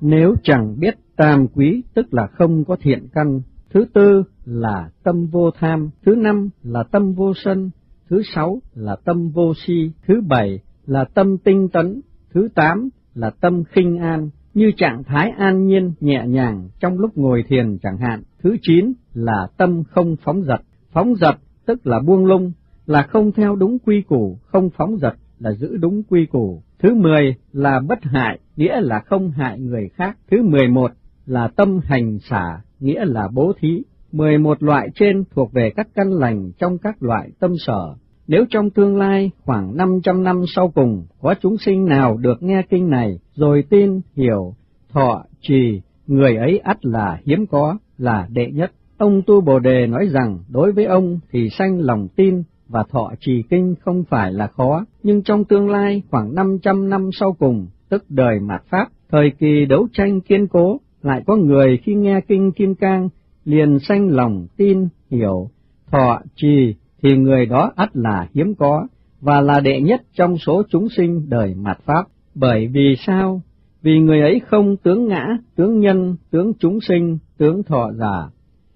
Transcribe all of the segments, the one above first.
Nếu chẳng biết tam quý tức là không có thiện căn. Thứ tư là tâm vô tham, thứ năm là tâm vô sân, thứ sáu là tâm vô si, thứ bảy là tâm tinh tấn, thứ tám là tâm khinh an, như trạng thái an nhiên nhẹ nhàng trong lúc ngồi thiền chẳng hạn. Thứ chín là tâm không phóng dật. Phóng dật tức là buông lung, là không theo đúng quy củ, không phóng dật là giữ đúng quy củ. Thứ 10 là bất hại, nghĩa là không hại người khác. Thứ 11 là tâm hành xả, nghĩa là bố thí. 11 loại trên thuộc về các căn lành trong các loại tâm sở. Nếu trong tương lai khoảng 500 năm sau cùng có chúng sinh nào được nghe kinh này rồi tin, hiểu, thọ, trì, người ấy ắt là hiếm có, là đệ nhất. Ông Tu Bồ Đề nói rằng đối với ông thì sanh lòng tin và thọ trì kinh không phải là khó, nhưng trong tương lai khoảng 500 năm sau cùng, tức đời mạt Pháp, thời kỳ đấu tranh kiên cố, lại có người khi nghe kinh Kim Cang liền sanh lòng tin, hiểu, thọ trì, thì người đó ắt là hiếm có, và là đệ nhất trong số chúng sinh đời mạt Pháp. Bởi vì sao? Vì người ấy không tướng ngã, tướng nhân, tướng chúng sinh, tướng thọ giả.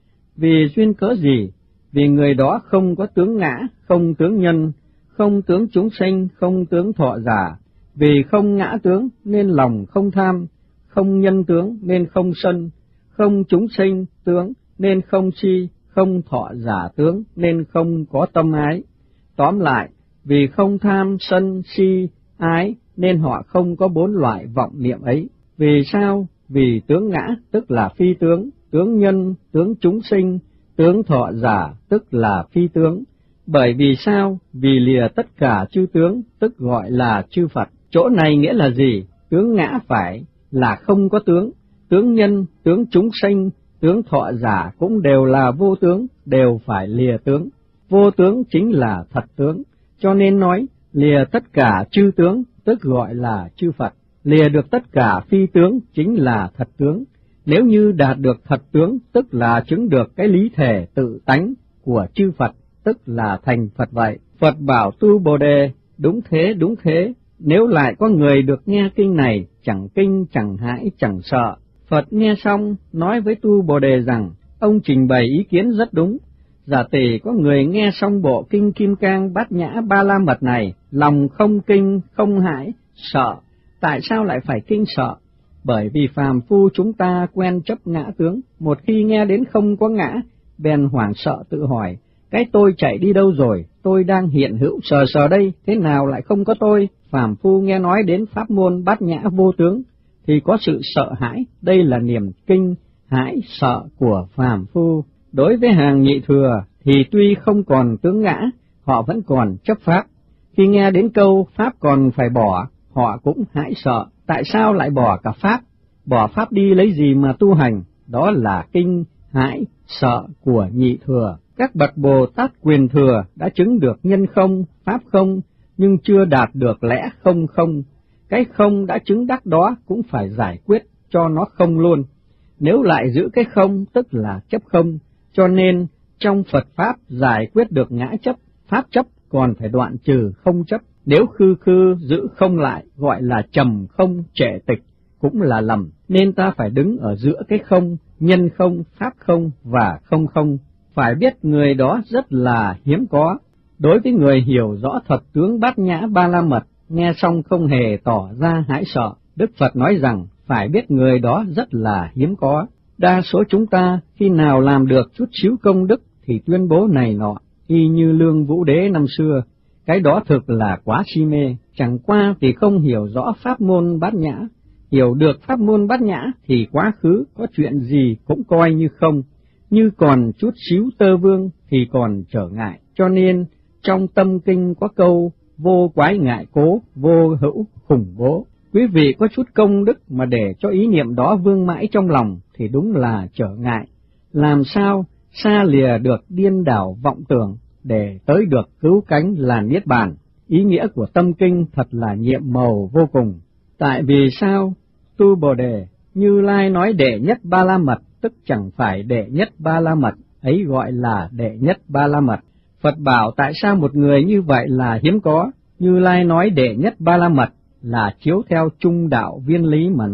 Vì duyên cớ gì? Vì người đó không có tướng ngã, không tướng nhân, không tướng chúng sinh, không tướng thọ giả. Vì không ngã tướng nên lòng không tham, không nhân tướng nên không sân, không chúng sinh tướng nên không si, không thọ giả tướng nên không có tâm ái. Tóm lại, vì không tham, sân, si, ái nên họ không có 4 loại vọng niệm ấy. Vì sao? Vì tướng ngã tức là phi tướng, tướng nhân, tướng chúng sinh, tướng thọ giả tức là phi tướng. Bởi vì sao? Vì lìa tất cả chư tướng tức gọi là chư Phật. Chỗ này nghĩa là gì? Tướng ngã phải là không có tướng, tướng nhân, tướng chúng sinh, tướng thọ giả cũng đều là vô tướng, đều phải lìa tướng. Vô tướng chính là thật tướng, cho nên nói lìa tất cả chư tướng tức gọi là chư Phật. Lìa được tất cả phi tướng chính là thật tướng. Nếu như đạt được thật tướng tức là chứng được cái lý thể tự tánh của chư Phật, tức là thành Phật vậy. Phật bảo Tu Bồ Đề, đúng thế, nếu lại có người được nghe kinh này, chẳng kinh, chẳng hãi, chẳng sợ. Phật nghe xong, nói với Tu Bồ Đề rằng, ông trình bày ý kiến rất đúng. Giả tỷ có người nghe xong bộ kinh Kim Cang Bát Nhã Ba La Mật này, lòng không kinh, không hãi, sợ. Tại sao lại phải kinh sợ? Bởi vì phàm phu chúng ta quen chấp ngã tướng, một khi nghe đến không có ngã, bèn hoảng sợ tự hỏi, cái tôi chạy đi đâu rồi, tôi đang hiện hữu sờ đây, thế nào lại không có tôi? Phàm phu nghe nói đến pháp môn Bát Nhã vô tướng, thì có sự sợ hãi, đây là niềm kinh hãi sợ của phàm phu. Đối với hàng nhị thừa thì tuy không còn tướng ngã, họ vẫn còn chấp pháp. Khi nghe đến câu pháp còn phải bỏ, họ cũng hãi sợ. Tại sao lại bỏ cả pháp? Bỏ pháp đi lấy gì mà tu hành? Đó là kinh hãi sợ của nhị thừa. Các bậc Bồ Tát quyền thừa đã chứng được nhân không, pháp không, nhưng chưa đạt được lẽ không không. Cái không đã chứng đắc đó cũng phải giải quyết cho nó không luôn. Nếu lại giữ cái không tức là chấp không, cho nên trong Phật Pháp giải quyết được ngã chấp, pháp chấp còn phải đoạn trừ không chấp. Nếu khư giữ không lại gọi là trầm không trệ tịch cũng là lầm, nên ta phải đứng ở giữa cái không, nhân không, pháp không và không không. Phải biết người đó rất là hiếm có. Đối với người hiểu rõ thật tướng Bát Nhã Ba La Mật, nghe xong không hề tỏ ra hãi sợ, Đức Phật nói rằng phải biết người đó rất là hiếm có. Đa số chúng ta khi nào làm được chút xíu công đức thì tuyên bố này nọ, y như Lương Vũ Đế năm xưa. Cái đó thực là quá si mê, chẳng qua thì không hiểu rõ pháp môn Bát Nhã. Hiểu được pháp môn Bát Nhã thì quá khứ có chuyện gì cũng coi như không, như còn chút xíu tơ vương thì còn trở ngại. Cho nên trong tâm kinh có câu vô quái ngại cố, vô hữu khủng bố. Quý vị có chút công đức mà để cho ý niệm đó vương mãi trong lòng thì đúng là trở ngại. Làm sao xa lìa được điên đảo vọng tưởng để tới được cứu cánh là Niết Bàn? Ý nghĩa của tâm kinh thật là nhiệm màu vô cùng. Tại vì sao? Tu Bồ Đề, Như Lai nói đệ nhất Ba La Mật, tức chẳng phải đệ nhất Ba La Mật, ấy gọi là đệ nhất Ba La Mật. Phật bảo tại sao một người như vậy là hiếm có? Như Lai nói đệ nhất Ba La Mật là chiếu theo trung đạo viên lý mà nói.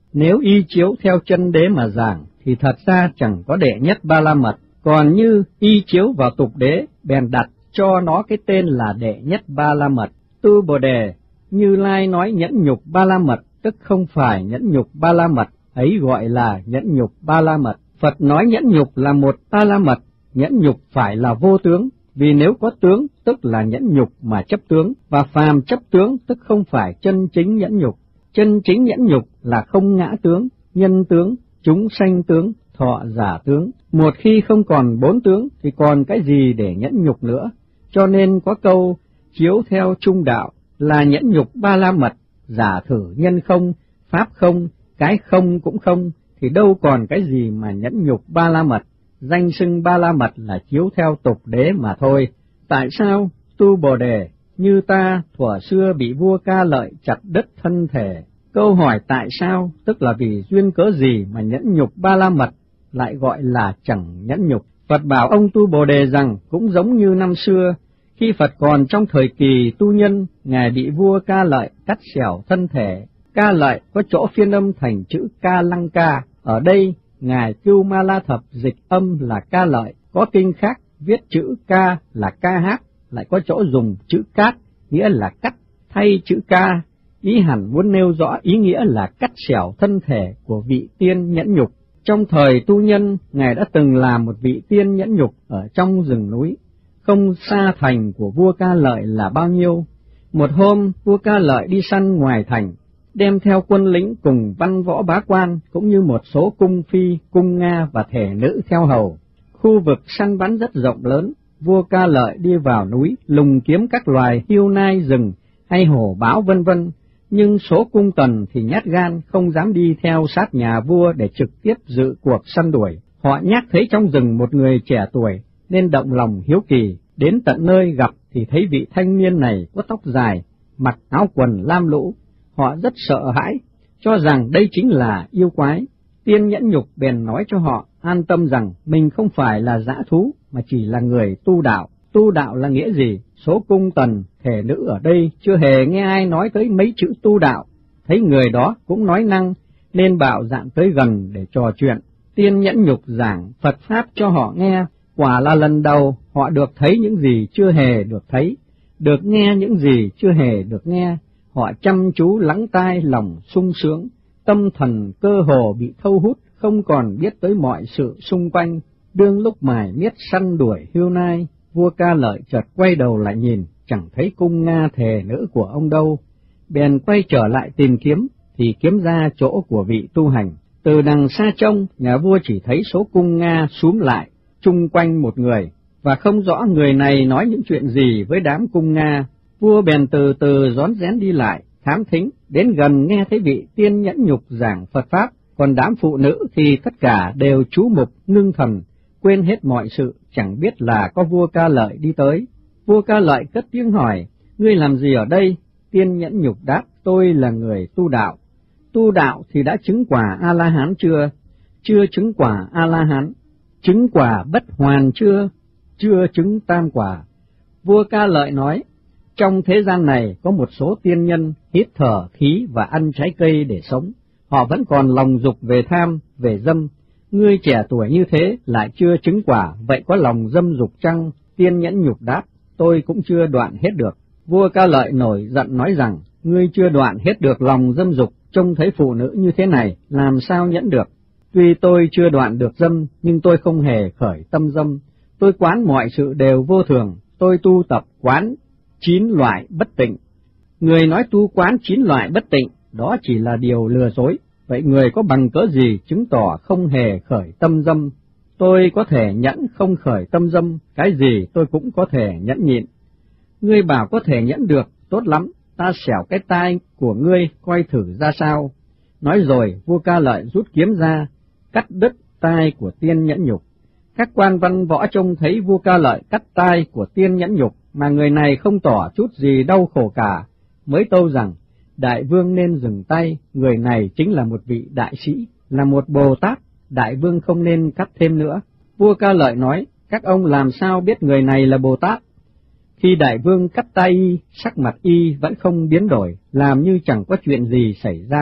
Nếu y chiếu theo chân đế mà giảng, thì thật ra chẳng có đệ nhất Ba La Mật, còn như y chiếu vào tục đế, bèn đặt cho nó cái tên là đệ nhất Ba La Mật. Tu Bồ Đề, Như Lai nói nhẫn nhục Ba La Mật, tức không phải nhẫn nhục Ba La Mật, ấy gọi là nhẫn nhục Ba La Mật. Phật nói nhẫn nhục là một Ba La Mật, nhẫn nhục phải là vô tướng, vì nếu có tướng, tức là nhẫn nhục mà chấp tướng, và phàm chấp tướng, tức không phải chân chính nhẫn nhục. Chân chính nhẫn nhục là không ngã tướng, nhân tướng, chúng sanh tướng, thọ giả tướng. Một khi không còn bốn tướng, thì còn cái gì để nhẫn nhục nữa? Cho nên có câu, chiếu theo trung đạo, là nhẫn nhục Ba La Mật, giả thử nhân không, pháp không, cái không cũng không, thì đâu còn cái gì mà nhẫn nhục Ba La Mật. Danh xưng Ba La Mật là chiếu theo tục đế mà thôi. Tại sao, Tu Bồ Đề, như ta thuở xưa bị vua Ca Lợi chặt đứt thân thể? Câu hỏi tại sao, tức là vì duyên cớ gì mà nhẫn nhục Ba La Mật lại gọi là chẳng nhẫn nhục? Phật bảo ông Tu Bồ Đề rằng cũng giống như năm xưa, khi Phật còn trong thời kỳ tu nhân, Ngài bị vua Ca Lợi cắt xẻo thân thể. Ca Lợi có chỗ phiên âm thành chữ Ca Lăng Ca, ở đây Ngài Cưu Ma La Thập dịch âm là Ca Lợi, có kinh khác viết chữ Ca là Ca Hát, lại có chỗ dùng chữ Cát, nghĩa là cắt, thay chữ Ca, ý hẳn muốn nêu rõ ý nghĩa là cắt xẻo thân thể của vị tiên nhẫn nhục. Trong thời tu nhân, Ngài đã từng làm một vị tiên nhẫn nhục ở trong rừng núi, không xa thành của vua Ca Lợi là bao nhiêu. Một hôm, vua Ca Lợi đi săn ngoài thành, đem theo quân lính cùng văn võ bá quan, cũng như một số cung phi, cung Nga và thể nữ theo hầu. Khu vực săn bắn rất rộng lớn, vua Ca Lợi đi vào núi, lùng kiếm các loài hươu nai rừng hay hổ báo vân vân, nhưng số cung tần thì nhát gan, không dám đi theo sát nhà vua để trực tiếp dự cuộc săn đuổi. Họ nhát thấy trong rừng một người trẻ tuổi, nên động lòng hiếu kỳ, đến tận nơi gặp thì thấy vị thanh niên này có tóc dài, mặc áo quần lam lũ. Họ rất sợ hãi, cho rằng đây chính là yêu quái. Tiên nhẫn nhục bèn nói cho họ an tâm rằng mình không phải là dã thú, mà chỉ là người tu đạo. Tu đạo là nghĩa gì? Số cung tần, thể nữ ở đây chưa hề nghe ai nói tới mấy chữ tu đạo, thấy người đó cũng nói năng, nên bạo dạn tới gần để trò chuyện. Tiên nhẫn nhục giảng Phật Pháp cho họ nghe, quả là lần đầu họ được thấy những gì chưa hề được thấy, được nghe những gì chưa hề được nghe. Họ chăm chú lắng tai, lòng sung sướng, tâm thần cơ hồ bị thâu hút, không còn biết tới mọi sự xung quanh. Đương lúc mải miết săn đuổi hươu nai, vua Ca Lợi chợt quay đầu lại nhìn, chẳng thấy cung Nga thể nữ của ông đâu. Bèn quay trở lại tìm kiếm, thì kiếm ra chỗ của vị tu hành. Từ đằng xa trông, nhà vua chỉ thấy số cung Nga xúm lại, chung quanh một người, và không rõ người này nói những chuyện gì với đám cung Nga. Vua bèn từ từ rón rén đi lại, thám thính, đến gần nghe thấy vị tiên nhẫn nhục giảng Phật Pháp, còn đám phụ nữ thì tất cả đều chú mục ngưng thần, quên hết mọi sự, chẳng biết là có vua Ca Lợi đi tới. Vua Ca Lợi cất tiếng hỏi, ngươi làm gì ở đây? Tiên nhẫn nhục đáp, tôi là người tu đạo. Tu đạo thì đã chứng quả A-la-hán chưa? Chưa chứng quả A-la-hán. Chứng quả bất hoàn chưa? Chưa chứng tam quả. Vua Ca Lợi nói, trong thế gian này có một số tiên nhân hít thở khí và ăn trái cây để sống, họ vẫn còn lòng dục về tham, về dâm. Ngươi trẻ tuổi như thế lại chưa chứng quả, vậy có lòng dâm dục chăng? Tiên nhẫn nhục đáp, tôi cũng chưa đoạn hết được. Vua Ca Lợi nổi giận nói rằng, ngươi chưa đoạn hết được lòng dâm dục, trông thấy phụ nữ như thế này, làm sao nhẫn được? Tuy tôi chưa đoạn được dâm, nhưng tôi không hề khởi tâm dâm. Tôi quán mọi sự đều vô thường, tôi tu tập quán 9 loại bất tịnh. Người nói tu quán 9 loại bất tịnh, đó chỉ là điều lừa dối. Vậy người có bằng cớ gì chứng tỏ không hề khởi tâm dâm? Tôi có thể nhẫn không khởi tâm dâm, cái gì tôi cũng có thể nhẫn nhịn. Ngươi bảo có thể nhẫn được, tốt lắm, ta xẻo cái tai của ngươi coi thử ra sao. Nói rồi, vua Ca Lợi rút kiếm ra, cắt đứt tai của tiên nhẫn nhục. Các quan văn võ trông thấy vua Ca Lợi cắt tai của tiên nhẫn nhục, mà người này không tỏ chút gì đau khổ cả, mới tâu rằng, đại vương nên dừng tay, người này chính là một vị đại sĩ, là một Bồ Tát, đại vương không nên cắt thêm nữa. Vua Ca Lợi nói, các ông làm sao biết người này là Bồ Tát? Khi đại vương cắt tay y, sắc mặt y vẫn không biến đổi, làm như chẳng có chuyện gì xảy ra.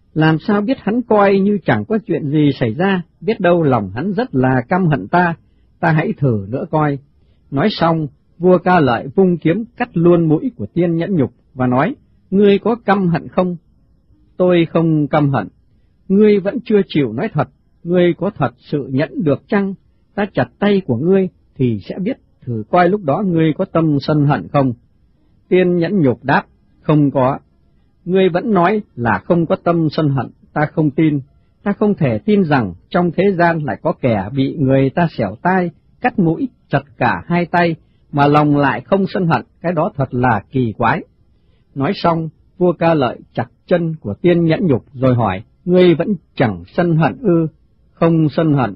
Làm sao biết hắn coi như chẳng có chuyện gì xảy ra, biết đâu lòng hắn rất là căm hận ta hãy thử nữa coi. Nói xong, vua Ca Lợi vung kiếm cắt luôn mũi của Tiên Nhẫn Nhục và nói, ngươi có căm hận không? Tôi không căm hận. Ngươi vẫn chưa chịu nói thật, ngươi có thật sự nhẫn được chăng? Ta chặt tay của ngươi thì sẽ biết, thử coi lúc đó ngươi có tâm sân hận không? Tiên Nhẫn Nhục đáp, không có. Ngươi vẫn nói là không có tâm sân hận, ta không tin. Ta không thể tin rằng trong thế gian lại có kẻ bị người ta xẻo tai, cắt mũi, chặt cả hai tay, mà lòng lại không sân hận, cái đó thật là kỳ quái. Nói xong, vua Ca Lợi chặt chân của Tiên Nhẫn Nhục rồi hỏi, ngươi vẫn chẳng sân hận ư? Không sân hận.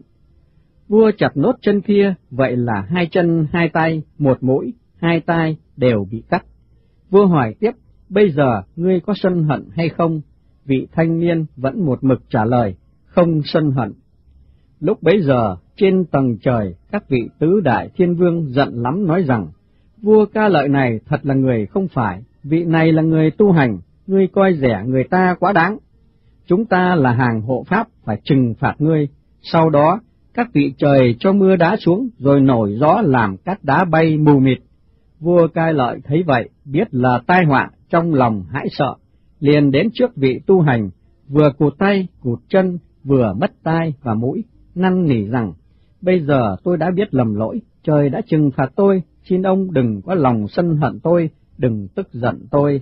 Vua chặt nốt chân kia, vậy là hai chân, hai tay, một mũi, hai tai đều bị cắt. Vua hỏi tiếp, bây giờ ngươi có sân hận hay không? Vị thanh niên vẫn một mực trả lời, không sân hận. Lúc bấy giờ, trên tầng trời, các vị tứ đại thiên vương giận lắm nói rằng, vua Ca Lợi này thật là người không phải, vị này là người tu hành, ngươi coi rẻ người ta quá đáng. Chúng ta là hàng hộ pháp, phải trừng phạt ngươi. Sau đó, các vị trời cho mưa đá xuống, rồi nổi gió làm cát đá bay mù mịt. Vua Ca Lợi thấy vậy, biết là tai họa, trong lòng hãi sợ, liền đến trước vị tu hành, vừa cụt tay, cụt chân, vừa mất tai và mũi, năn nỉ rằng, bây giờ tôi đã biết lầm lỗi, trời đã trừng phạt tôi, xin ông đừng có lòng sân hận tôi, đừng tức giận tôi.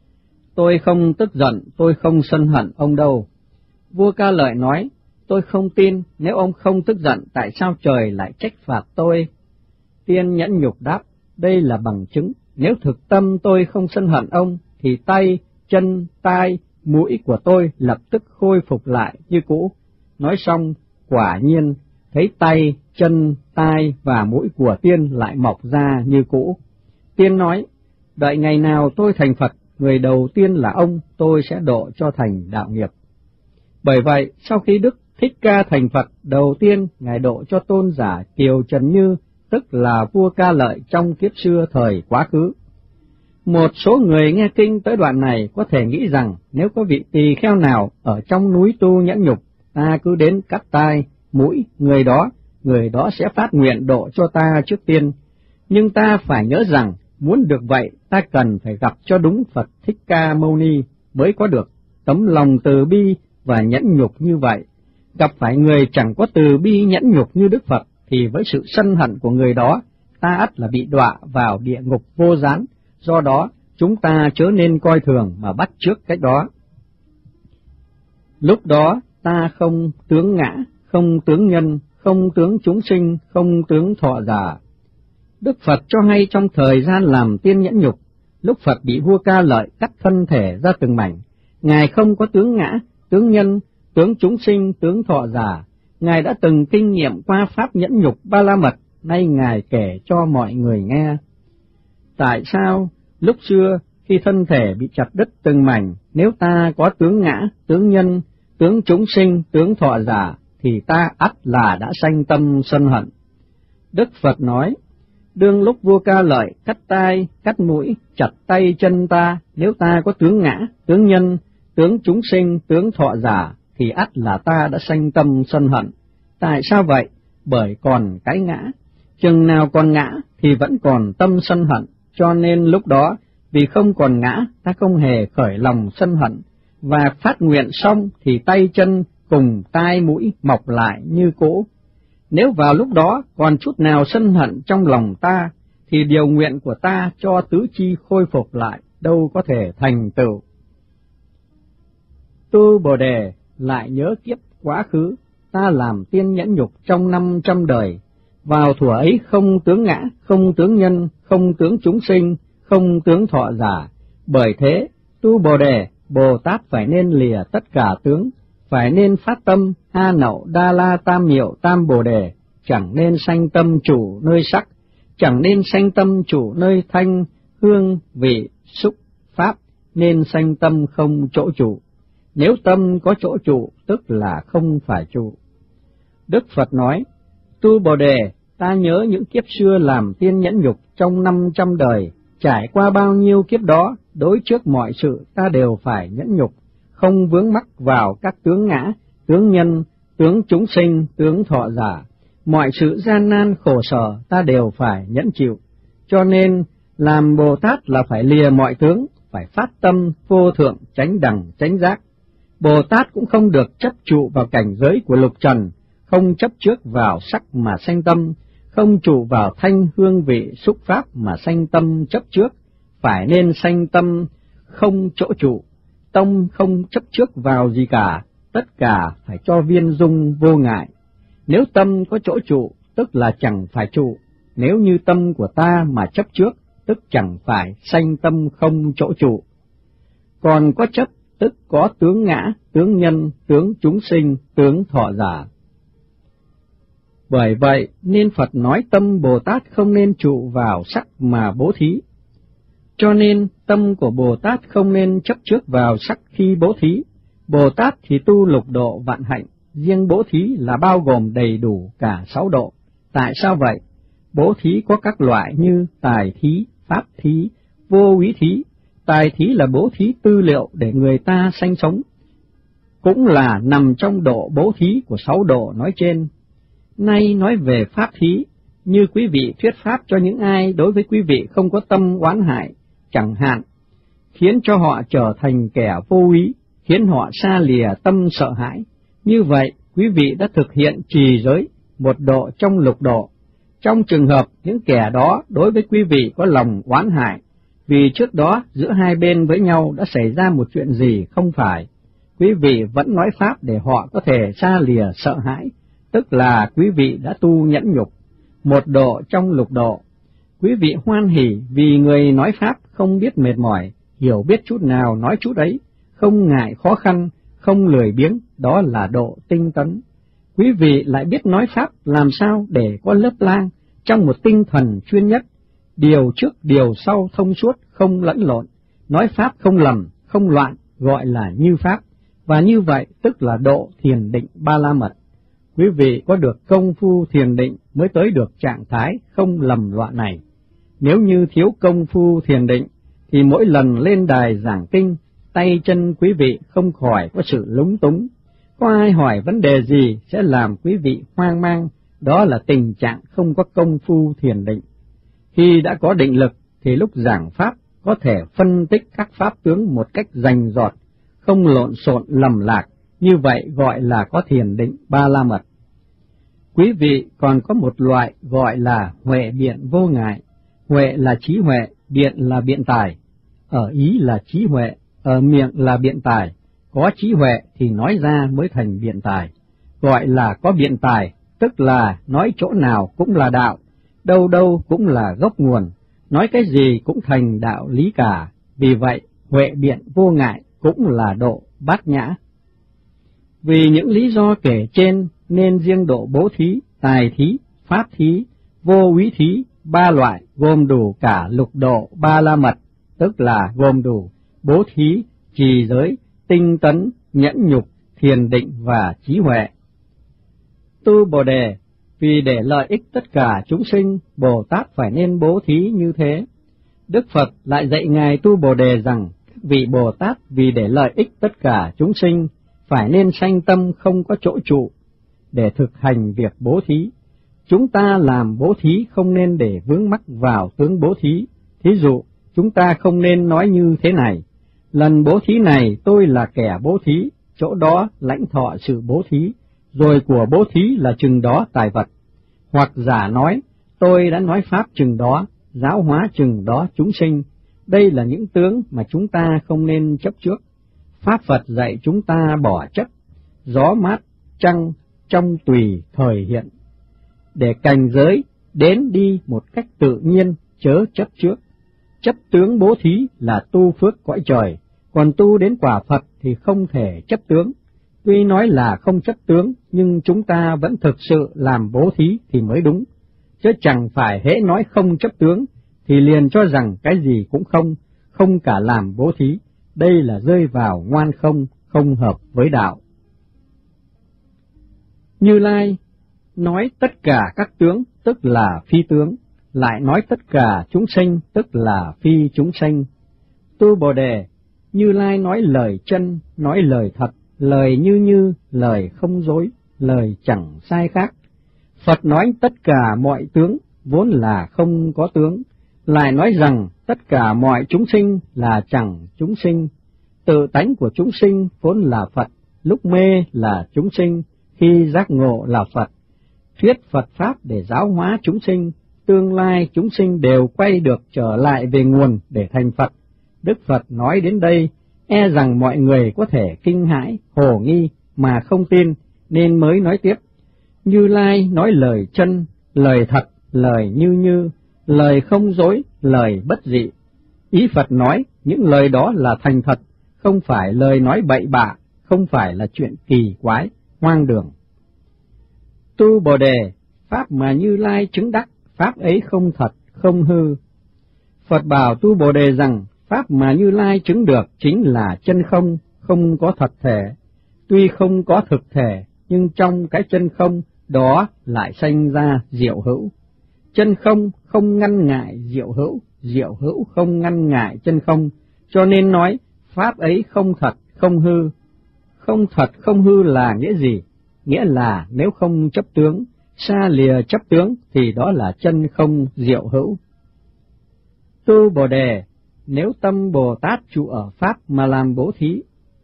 Tôi không tức giận, tôi không sân hận ông đâu. Vua Ca Lợi nói, tôi không tin, nếu ông không tức giận, tại sao trời lại trách phạt tôi? Tiên Nhẫn Nhục đáp, đây là bằng chứng, nếu thực tâm tôi không sân hận ông, thì tay, chân, tai, mũi của tôi lập tức khôi phục lại như cũ. Nói xong, quả nhiên, thấy tay, chân, tai và mũi của Tiên lại mọc ra như cũ. Tiên nói, đợi ngày nào tôi thành Phật, người đầu tiên là ông, tôi sẽ độ cho thành đạo nghiệp. Bởi vậy, sau khi Đức Thích Ca thành Phật, đầu tiên Ngài độ cho tôn giả Kiều Trần Như, tức là vua Ca Lợi trong kiếp xưa thời quá khứ. Một số người nghe kinh tới đoạn này có thể nghĩ rằng nếu có vị tỳ kheo nào ở trong núi tu nhẫn nhục, ta cứ đến cắt tai, mũi người đó sẽ phát nguyện độ cho ta trước tiên. Nhưng ta phải nhớ rằng, muốn được vậy, ta cần phải gặp cho đúng Phật Thích Ca Mâu Ni mới có được tấm lòng từ bi và nhẫn nhục như vậy. Gặp phải người chẳng có từ bi nhẫn nhục như Đức Phật, thì với sự sân hận của người đó, ta ắt là bị đọa vào địa ngục vô gián. Do đó, chúng ta chớ nên coi thường mà bắt chước cách đó. Lúc đó, ta không tướng ngã, không tướng nhân, không tướng chúng sinh, không tướng thọ giả. Đức Phật cho hay trong thời gian làm Tiên Nhẫn Nhục, lúc Phật bị vua Ca Lợi cắt thân thể ra từng mảnh, Ngài không có tướng ngã, tướng nhân, tướng chúng sinh, tướng thọ giả. Ngài đã từng kinh nghiệm qua pháp nhẫn nhục Ba La Mật, nay Ngài kể cho mọi người nghe. Tại sao lúc xưa khi thân thể bị chặt đứt từng mảnh, nếu ta có tướng ngã, tướng nhân, tướng chúng sinh, tướng thọ giả, thì ta ắt là đã sanh tâm sân hận? Đức Phật nói, đương lúc vua Ca Lợi cắt tai, cắt mũi, chặt tay chân ta, nếu ta có tướng ngã, tướng nhân, tướng chúng sinh, tướng thọ giả, thì ắt là ta đã sanh tâm sân hận. Tại sao vậy? Bởi còn cái ngã, chừng nào còn ngã thì vẫn còn tâm sân hận, cho nên lúc đó vì không còn ngã, ta không hề khởi lòng sân hận, và phát nguyện xong thì tay chân cùng tai mũi mọc lại như cũ. Nếu vào lúc đó còn chút nào sân hận trong lòng ta, thì điều nguyện của ta cho tứ chi khôi phục lại đâu có thể thành tựu. Tu Bồ Đề lại nhớ kiếp quá khứ, ta làm Tiên Nhẫn Nhục trong 500 đời, vào thuở ấy không tướng ngã, không tướng nhân, không tướng chúng sinh, không tướng thọ giả. Bởi thế, tu Bồ Đề, Bồ Tát phải nên lìa tất cả tướng, phải nên phát tâm A Nậu Đa La Tam Miệu Tam Bồ Đề, chẳng nên sanh tâm chủ nơi sắc, chẳng nên sanh tâm chủ nơi thanh, hương, vị, xúc, pháp, nên sanh tâm không chỗ chủ. Nếu tâm có chỗ trụ, tức là không phải trụ. Đức Phật nói, tu Bồ Đề, ta nhớ những kiếp xưa làm Tiên Nhẫn Nhục trong 500 đời, trải qua bao nhiêu kiếp đó, đối trước mọi sự ta đều phải nhẫn nhục, không vướng mắc vào các tướng ngã, tướng nhân, tướng chúng sinh, tướng thọ giả. Mọi sự gian nan khổ sở ta đều phải nhẫn chịu. Cho nên, làm Bồ Tát là phải lìa mọi tướng, phải phát tâm vô thượng chánh đẳng chánh giác. Bồ Tát cũng không được chấp trụ vào cảnh giới của lục trần, không chấp trước vào sắc mà sanh tâm, không trụ vào thanh hương vị xúc pháp mà sanh tâm chấp trước, phải nên sanh tâm không chỗ trụ, tâm không chấp trước vào gì cả, tất cả phải cho viên dung vô ngại. Nếu tâm có chỗ trụ, tức là chẳng phải trụ, nếu như tâm của ta mà chấp trước, tức chẳng phải sanh tâm không chỗ trụ. Còn có chấp, tức có tướng ngã, tướng nhân, tướng chúng sinh, tướng thọ giả. Bởi vậy nên Phật nói tâm Bồ Tát không nên trụ vào sắc mà bố thí. Cho nên tâm của Bồ Tát không nên chấp trước vào sắc khi bố thí. Bồ Tát thì tu lục độ vạn hạnh, riêng bố thí là bao gồm đầy đủ cả 6 độ. Tại sao vậy? Bố thí có các loại như tài thí, pháp thí, vô úy thí. Tài thí là bố thí tư liệu để người ta sanh sống, cũng là nằm trong độ bố thí của 6 độ nói trên. Nay nói về pháp thí, như quý vị thuyết pháp cho những ai đối với quý vị không có tâm oán hại, chẳng hạn, khiến cho họ trở thành kẻ vô úy, khiến họ xa lìa tâm sợ hãi. Như vậy, quý vị đã thực hiện trì giới, một độ trong lục độ. Trong trường hợp những kẻ đó đối với quý vị có lòng oán hại, vì trước đó giữa hai bên với nhau đã xảy ra một chuyện gì không phải, quý vị vẫn nói pháp để họ có thể xa lìa sợ hãi, tức là quý vị đã tu nhẫn nhục, một độ trong lục độ. Quý vị hoan hỉ vì người nói pháp không biết mệt mỏi, hiểu biết chút nào nói chút ấy, không ngại khó khăn, không lười biếng, đó là độ tinh tấn. Quý vị lại biết nói pháp làm sao để có lớp lang, trong một tinh thần chuyên nhất, điều trước điều sau thông suốt, không lẫn lộn, nói pháp không lầm, không loạn, gọi là như pháp, và như vậy tức là độ thiền định ba la mật. Quý vị có được công phu thiền định mới tới được trạng thái không lầm loạn này. Nếu như thiếu công phu thiền định, thì mỗi lần lên đài giảng kinh, tay chân quý vị không khỏi có sự lúng túng. Có ai hỏi vấn đề gì sẽ làm quý vị hoang mang, đó là tình trạng không có công phu thiền định. Khi đã có định lực, thì lúc giảng pháp có thể phân tích các pháp tướng một cách rành rọt, không lộn xộn lầm lạc, như vậy gọi là có thiền định ba la mật. Quý vị còn có một loại gọi là huệ biện vô ngại. Huệ là trí huệ, biện là biện tài. Ở ý là trí huệ, ở miệng là biện tài. Có trí huệ thì nói ra mới thành biện tài. Gọi là có biện tài, tức là nói chỗ nào cũng là đạo, đâu đâu cũng là gốc nguồn, nói cái gì cũng thành đạo lý cả. Vì vậy, huệ biện vô ngại cũng là độ bát nhã. Vì những lý do kể trên nên riêng độ bố thí, tài thí, pháp thí, vô úy thí, ba loại gồm đủ cả lục độ ba la mật, tức là gồm đủ bố thí, trì giới, tinh tấn, nhẫn nhục, thiền định và trí huệ. Tu Bồ Đề, vì để lợi ích tất cả chúng sinh, Bồ Tát phải nên bố thí như thế. Đức Phật lại dạy Ngài Tu Bồ Đề rằng, các vị Bồ Tát vì để lợi ích tất cả chúng sinh, phải nên sanh tâm không có chỗ trụ, để thực hành việc bố thí. Chúng ta làm bố thí không nên để vướng mắc vào tướng bố thí. Thí dụ, chúng ta không nên nói như thế này: lần bố thí này tôi là kẻ bố thí, chỗ đó lãnh thọ sự bố thí, rồi của bố thí là chừng đó tài vật. Hoặc giả nói, tôi đã nói pháp chừng đó, giáo hóa chừng đó chúng sinh. Đây là những tướng mà chúng ta không nên chấp trước. Pháp Phật dạy chúng ta bỏ chấp, gió mát, trăng, trong tùy thời hiện, để cảnh giới đến đi một cách tự nhiên, chớ chấp trước. Chấp tướng bố thí là tu phước cõi trời, còn tu đến quả Phật thì không thể chấp tướng. Tuy nói là không chấp tướng, nhưng chúng ta vẫn thực sự làm bố thí thì mới đúng, chứ chẳng phải hễ nói không chấp tướng thì liền cho rằng cái gì cũng không cả làm bố thí. Đây là rơi vào ngoan không, không hợp với đạo. Như Lai nói tất cả các tướng, tức là phi tướng, lại nói tất cả chúng sinh, tức là phi chúng sinh. Tu Bồ Đề, Như Lai nói lời chân, nói lời thật, lời như, lời không dối, lời chẳng sai khác. Phật nói tất cả mọi tướng vốn là không có tướng, lại nói rằng tất cả mọi chúng sinh là chẳng chúng sinh. Tự tánh của chúng sinh vốn là Phật, lúc mê là chúng sinh, khi giác ngộ là Phật. Thuyết Phật Pháp để giáo hóa chúng sinh, tương lai chúng sinh đều quay được trở lại về nguồn để thành Phật. Đức Phật nói đến đây, e rằng mọi người có thể kinh hãi, hồ nghi mà không tin, nên mới nói tiếp. Như Lai nói lời chân, lời thật, lời như, lời không dối, lời bất dị. Ý Phật nói những lời đó là thành thật, không phải lời nói bậy bạ, không phải là chuyện kỳ quái, hoang đường. Tu Bồ Đề, Pháp mà Như Lai chứng đắc, Pháp ấy không thật, không hư. Phật bảo Tu Bồ Đề rằng, Pháp mà Như Lai chứng được chính là chân không, không có thật thể. Tuy không có thực thể, nhưng trong cái chân không đó lại sanh ra diệu hữu. Chân không không ngăn ngại diệu hữu, diệu hữu không ngăn ngại chân không, cho nên nói Pháp ấy không thật, không hư. Không thật, không hư là nghĩa gì? Nghĩa là nếu không chấp tướng, xa lìa chấp tướng thì đó là chân không diệu hữu. Tu Bồ Đề, nếu tâm Bồ Tát trụ ở Pháp mà làm bố thí.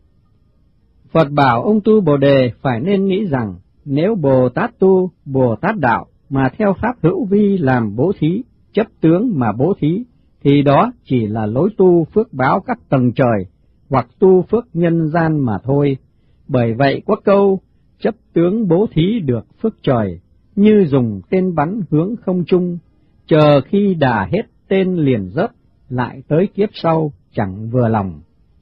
Phật bảo ông Tu Bồ Đề phải nên nghĩ rằng, nếu Bồ Tát tu, Bồ Tát đạo mà theo Pháp hữu vi làm bố thí, chấp tướng mà bố thí, thì đó chỉ là lối tu phước báo các tầng trời, hoặc tu phước nhân gian mà thôi. Bởi vậy có câu, chấp tướng bố thí được phước trời, như dùng tên bắn hướng không trung, chờ khi đà hết tên liền rớt, lại tới kiếp sau chẳng vừa lòng.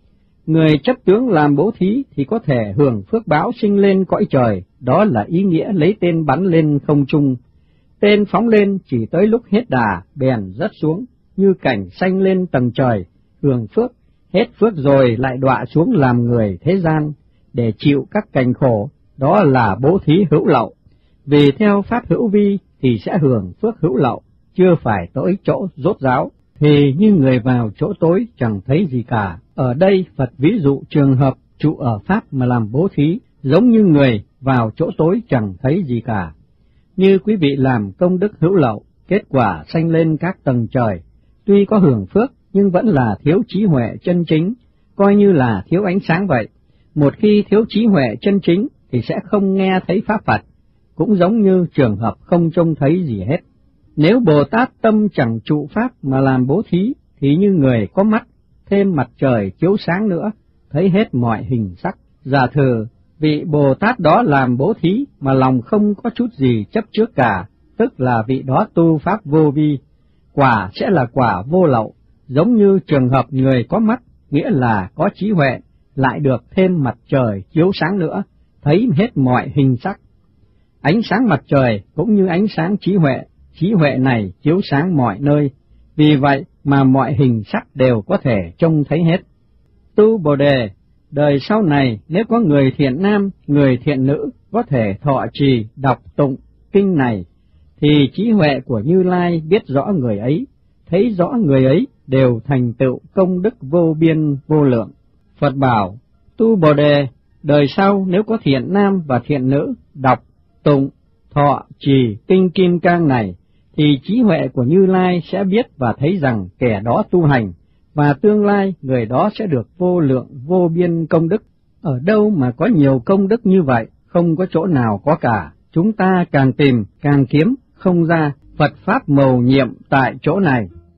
Người chấp tướng làm bố thí thì có thể hưởng phước báo sinh lên cõi trời, đó là ý nghĩa lấy tên bắn lên không trung. Tên phóng lên chỉ tới lúc hết đà, bèn rớt xuống, như cảnh sanh lên tầng trời, hưởng phước, hết phước rồi lại đọa xuống làm người thế gian, để chịu các cảnh khổ, đó là bố thí hữu lậu. Vì theo Pháp hữu vi thì sẽ hưởng phước hữu lậu, chưa phải tới chỗ rốt ráo, thì như người vào chỗ tối chẳng thấy gì cả. Ở đây Phật ví dụ trường hợp trụ ở Pháp mà làm bố thí, giống như người vào chỗ tối chẳng thấy gì cả. Như quý vị làm công đức hữu lậu, kết quả sanh lên các tầng trời, tuy có hưởng phước nhưng vẫn là thiếu trí huệ chân chính, coi như là thiếu ánh sáng vậy. Một khi thiếu trí huệ chân chính thì sẽ không nghe thấy Pháp Phật, cũng giống như trường hợp không trông thấy gì hết. Nếu Bồ Tát tâm chẳng trụ Pháp mà làm bố thí, thì như người có mắt, thêm mặt trời chiếu sáng nữa, thấy hết mọi hình sắc. Giả thử, vị Bồ Tát đó làm bố thí mà lòng không có chút gì chấp trước cả, tức là vị đó tu Pháp vô vi, quả sẽ là quả vô lậu, giống như trường hợp người có mắt, nghĩa là có trí huệ, lại được thêm mặt trời chiếu sáng nữa, thấy hết mọi hình sắc. Ánh sáng mặt trời cũng như ánh sáng trí huệ này chiếu sáng mọi nơi, vì vậy mà mọi hình sắc đều có thể trông thấy hết. Tu Bồ Đề, đời sau này nếu có người thiện nam, người thiện nữ có thể thọ trì, đọc tụng kinh này, thì trí huệ của Như Lai biết rõ người ấy, thấy rõ người ấy đều thành tựu công đức vô biên vô lượng. Phật bảo, Tu Bồ Đề, đời sau nếu có thiện nam và thiện nữ đọc, tụng, thọ trì kinh Kim Cang này, thì trí huệ của Như Lai sẽ biết và thấy rằng kẻ đó tu hành, và tương lai người đó sẽ được vô lượng vô biên công đức. Ở đâu mà có nhiều công đức như vậy, không có chỗ nào có cả. Chúng ta càng tìm, càng kiếm, không ra, Phật Pháp mầu nhiệm tại chỗ này.